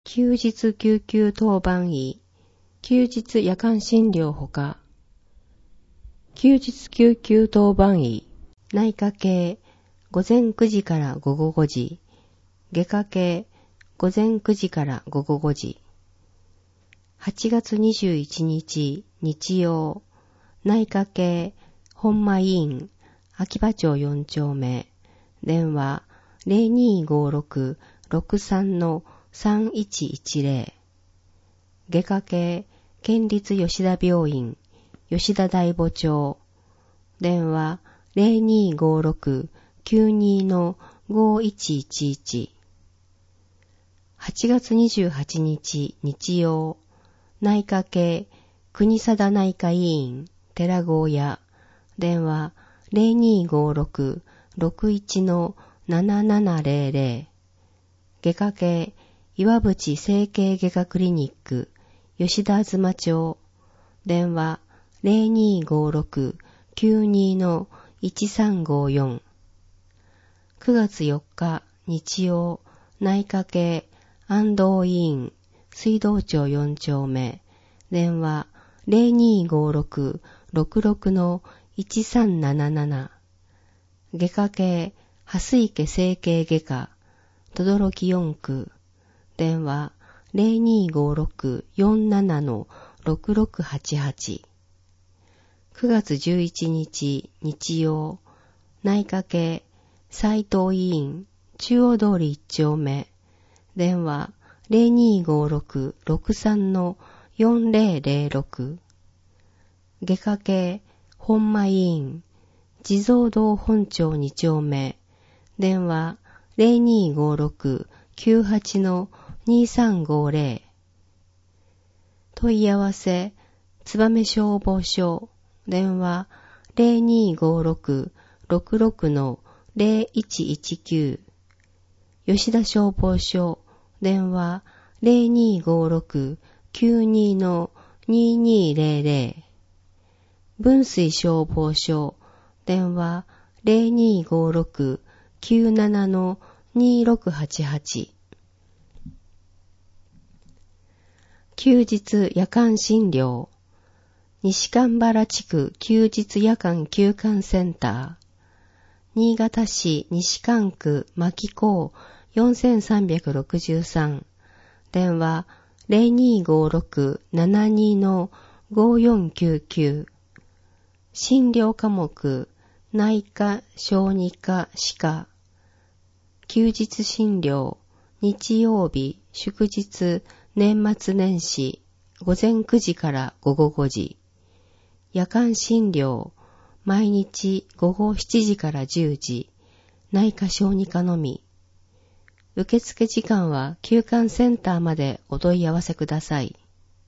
休日救急当番医、休日夜間診療ほか、休日救急当番医、内科系、午前9時から午後5時、外科系、午前9時から午後5時。8月21日日曜、内科系、本間医院、秋葉町4丁目、電話0256-63-3110。外科系、県立吉田病院、吉田大母町、電話0256-92-5111。8月28日日曜、内科系、国定内科医院、寺子屋、電話0256-61-7700。外科系、岩淵整形外科クリニック、吉田東町、電話0256-92-1354。9月4日日曜、内科系、安藤医院、水道町4丁目、電話0256-66-1377。外科系、蓮池整形外科、等々力4区、電話0256-47-6688。9月11日日曜、内科系、斉藤医院、中央通り1丁目、電話0256-63-4006。外科系、本間医院、地蔵堂本町2丁目、電話0256-98-2350。問い合わせ、燕消防署、電話0256-66-0119。吉田消防署、電話0256-92-2200。分水消防署、電話0256-97-2688。休日夜間診療、西蒲原地区休日夜間休館センター、新潟市西蒲区牧港4363、電話0256-72-5499。診療科目、内科、小児科、歯科。休日診療、日曜日、祝日、年末年始、午前9時から午後5時。夜間診療、毎日午後7時から10時。内科小児科のみ。受付時間は休館センターまでお問い合わせください。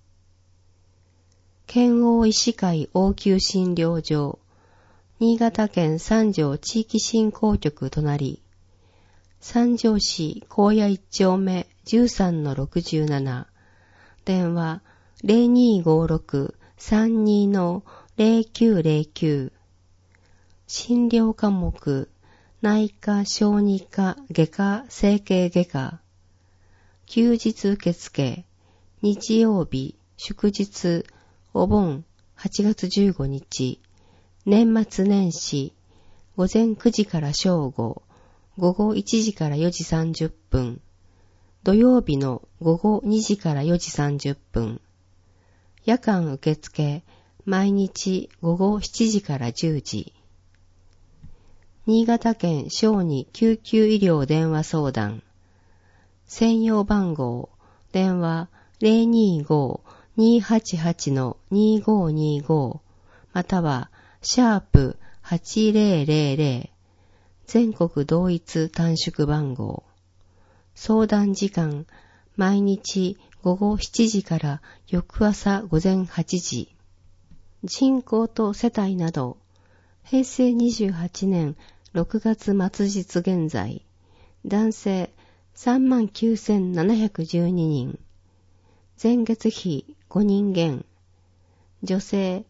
県央医師会応急診療所、新潟県三条地域振興局隣、三条市高野1丁目 13-67、電話0256-32-0909。診療科目、内科、小児科、外科、整形外科。休日受付、日曜日、祝日、お盆、8月15日、年末年始、午前9時から正午、午後1時から4時30分、土曜日の午後2時から4時30分、夜間受付、毎日午後7時から10時。新潟県小児救急医療電話相談。専用番号、電話025-288-2525または#8000全国同一短縮番号。相談時間、毎日午後7時から翌朝午前8時。人口と世帯など、平成28年6月末日現在、男性39,712人、前月比5人減、女性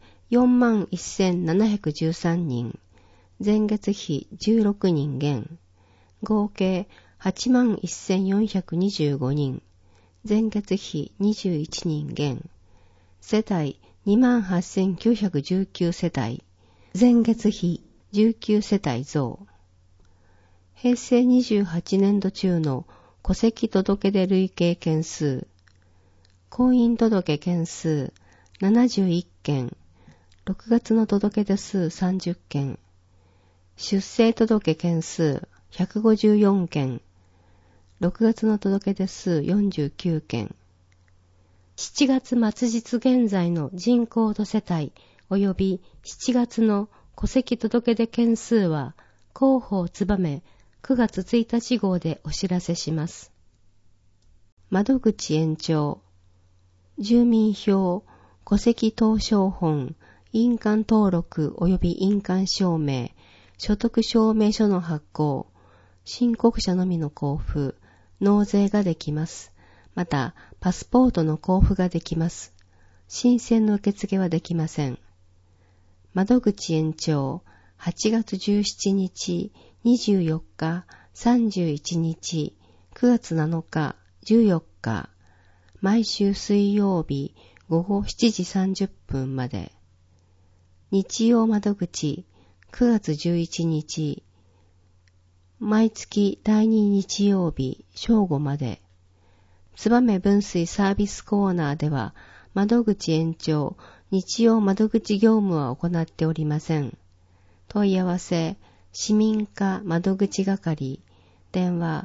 41,713人、前月比16人減、合計81,425人、 前月比21人減。世帯 28,919 世帯。前月比19世帯増。平成28年度中の戸籍届出累計件数。婚姻届件数71件。6月の届出数30件。出生届件数154件。6月の届出数49件。7月末日現在の人口と世帯及び7月の戸籍届出件数は広報つばめ9月1日号でお知らせします。窓口延長。住民票、戸籍謄商本、印鑑登録及び印鑑証明、所得証明書の発行、申告者のみの交付、納税ができます。また、パスポートの交付ができます。申請の受付はできません。窓口延長、8月17日、24日、31日、9月7日、14日、毎週水曜日午後7時30分まで。日曜窓口、9月11日、毎月第2日曜日正午まで。つばめ分水サービスコーナーでは、窓口延長、日曜窓口業務は行っておりません。問い合わせ、市民課窓口係、電話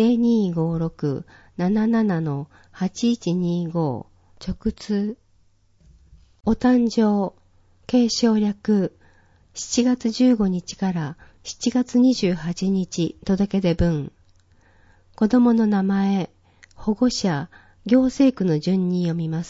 0256-77-8125、直通。お誕生、継承略、7月15日から7月28日届け出分。子供の名前、保護者、行政区の順に読みます。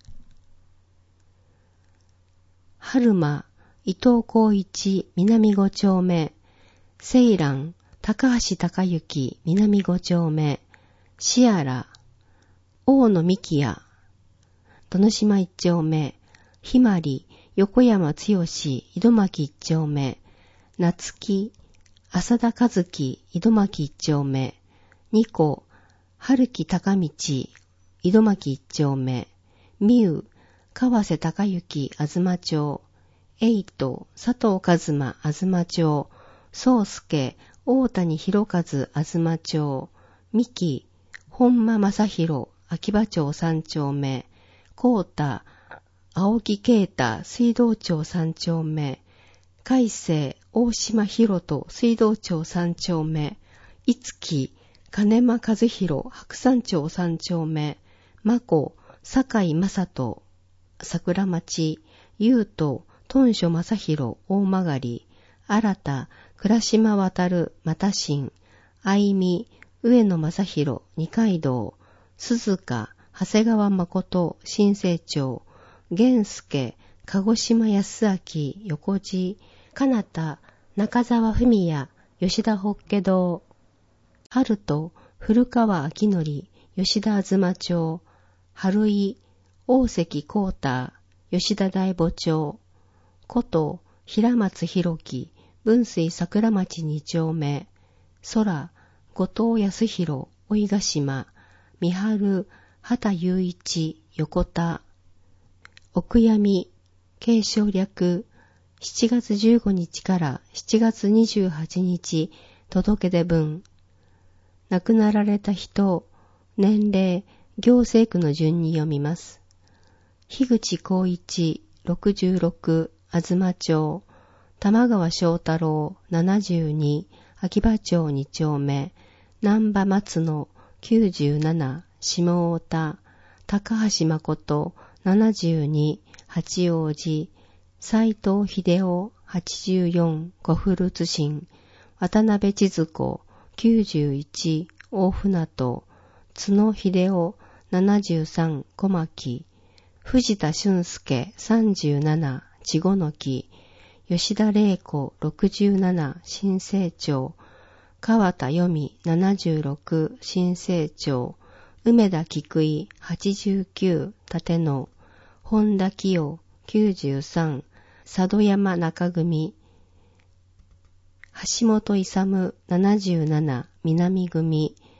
春馬、伊藤光一、南5丁目。セイラン、高橋隆之、南5丁目。シアラ、大野幹也、殿島1丁目。ひまり、横山剛、井戸巻1丁目。夏希、浅田和樹、井戸巻1丁目。ニコ、春木高道、井戸巻1丁目。ミウ、川瀬隆之、東町。エイト、佐藤一馬、東町。宗介、大谷博和、東町。ミキ、本間正宏、秋葉町3丁目。コータ、青木啓太、水道町3丁目。海星、大島博人、水道町3丁目。いつき、金間和弘、白山町3丁目。まこ、坂井正人、桜町。ゆうと、豚所正宏、大曲。新田、倉島渡、又新。あいみ、上野正宏、二階堂。鈴鹿、長谷川誠、新生町。源介、鹿児島康明、横地。かなた、中澤文也、吉田法華堂。春と、古川明則、吉田東町。春井、大関幸太、吉田大母町。こと、平松弘樹、分水桜町2丁目。空、後藤康弘、老ヶ島。三春、畑雄一、横田。お悔やみ、継承略、7月15日から7月28日届け出分。亡くなられた人、年齢、行政区の順に読みます。樋口光一、66、東町。玉川翔太郎、72、秋葉町2丁目。南波松野、97、下太田。高橋誠、72、八王子。斉藤秀夫、84、小古津新。渡辺千鶴子、91、大船渡。角秀夫、73、小牧。藤田俊介、37、千子の木。吉田玲子、67、新生町。川田由美、76、新生町。梅田菊井、89、立野。本田清、93、佐渡山中組。橋本勇、77、南組。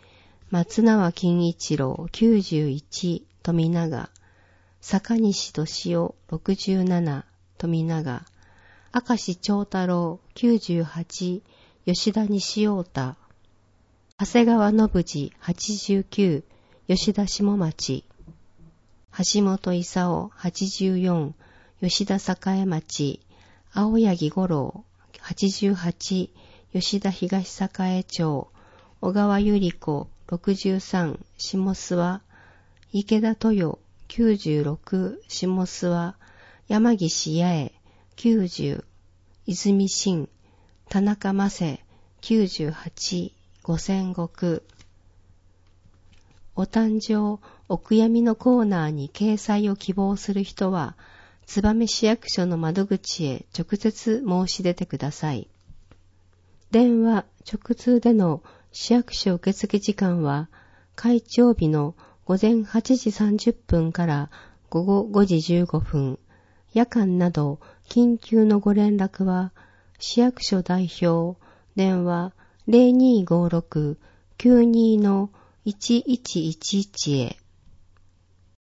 松縄金一郎91、富永、坂西俊夫67、富永、明石長太郎98、吉田西太田、長谷川信次89、吉田下町、橋本勲84、吉田栄町、青柳五郎88、吉田東栄町、小川百合子63、下諏訪、池田豊96、下諏訪、山岸八重90、泉新、田中真世98、五千石。お誕生、お悔やみのコーナーに掲載を希望する人は、燕市役所の窓口へ直接申し出てください。電話、直通での市役所受付時間は、開庁日の午前8時30分から午後5時15分、夜間など緊急のご連絡は、市役所代表、電話0256-92-1111へ。